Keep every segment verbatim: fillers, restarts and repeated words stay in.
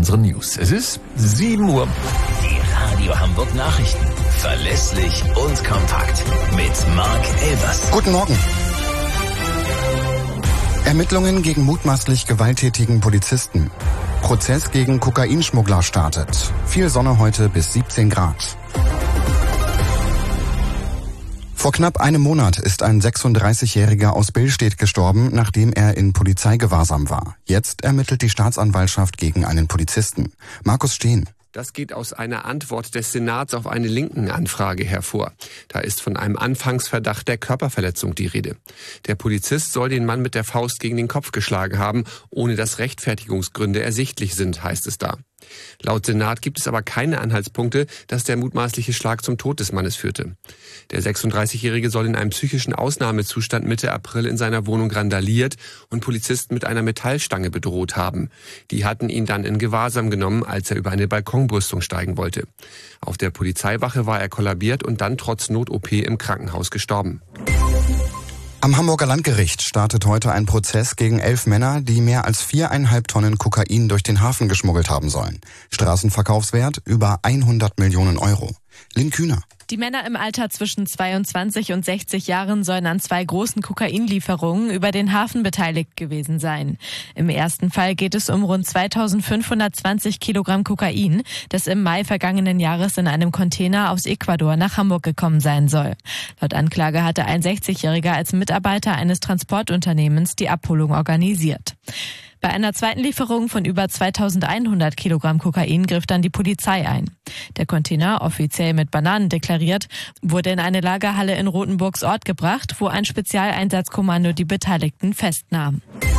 unseren News. Es ist sieben Uhr. Die Radio Hamburg Nachrichten. Verlässlich und kompakt. Mit Marc Elbers. Guten Morgen. Ermittlungen gegen mutmaßlich gewalttätigen Polizisten. Prozess gegen Kokainschmuggler startet. Viel Sonne heute bis siebzehn Grad. Vor knapp einem Monat ist ein sechsunddreißigjähriger aus Billstedt gestorben, nachdem er in Polizeigewahrsam war. Jetzt ermittelt die Staatsanwaltschaft gegen einen Polizisten. Markus Steen. Das geht aus einer Antwort des Senats auf eine Linken-Anfrage hervor. Da ist von einem Anfangsverdacht der Körperverletzung die Rede. Der Polizist soll den Mann mit der Faust gegen den Kopf geschlagen haben, ohne dass Rechtfertigungsgründe ersichtlich sind, heißt es da. Laut Senat gibt es aber keine Anhaltspunkte, dass der mutmaßliche Schlag zum Tod des Mannes führte. Der sechsunddreißigjährige soll in einem psychischen Ausnahmezustand Mitte April in seiner Wohnung randaliert und Polizisten mit einer Metallstange bedroht haben. Die hatten ihn dann in Gewahrsam genommen, als er über eine Balkonbrüstung steigen wollte. Auf der Polizeiwache war er kollabiert und dann trotz Not-O P im Krankenhaus gestorben. Am Hamburger Landgericht startet heute ein Prozess gegen elf Männer, die mehr als viereinhalb Tonnen Kokain durch den Hafen geschmuggelt haben sollen. Straßenverkaufswert über hundert Millionen Euro. Lynn Kühner. Die Männer im Alter zwischen zweiundzwanzig und sechzig Jahren sollen an zwei großen Kokainlieferungen über den Hafen beteiligt gewesen sein. Im ersten Fall geht es um rund zweitausendfünfhundertzwanzig Kilogramm Kokain, das im Mai vergangenen Jahres in einem Container aus Ecuador nach Hamburg gekommen sein soll. Laut Anklage hatte ein sechzigjähriger als Mitarbeiter eines Transportunternehmens die Abholung organisiert. Bei einer zweiten Lieferung von über zweitausendeinhundert Kilogramm Kokain griff dann die Polizei ein. Der Container, offiziell mit Bananen deklariert, wurde in eine Lagerhalle in Rothenburgs Ort gebracht, wo ein Spezialeinsatzkommando die Beteiligten festnahm.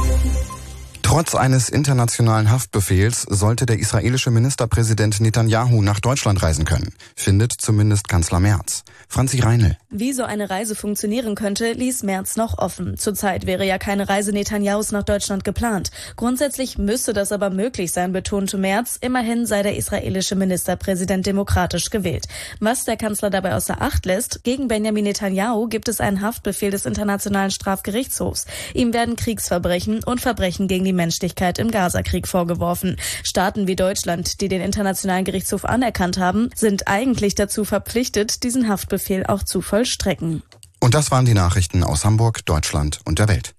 Trotz eines internationalen Haftbefehls sollte der israelische Ministerpräsident Netanyahu nach Deutschland reisen können, findet zumindest Kanzler Merz. Franzi Reinl. Wie so eine Reise funktionieren könnte, ließ Merz noch offen. Zurzeit wäre ja keine Reise Netanyahus nach Deutschland geplant. Grundsätzlich müsste das aber möglich sein, betonte Merz. Immerhin sei der israelische Ministerpräsident demokratisch gewählt. Was der Kanzler dabei außer Acht lässt: Gegen Benjamin Netanyahu gibt es einen Haftbefehl des Internationalen Strafgerichtshofs. Ihm werden Kriegsverbrechen und Verbrechen gegen die Menschlichkeit im Gazakrieg vorgeworfen. Staaten wie Deutschland, die den Internationalen Gerichtshof anerkannt haben, sind eigentlich dazu verpflichtet, diesen Haftbefehl auch zu vollstrecken. Und das waren die Nachrichten aus Hamburg, Deutschland und der Welt.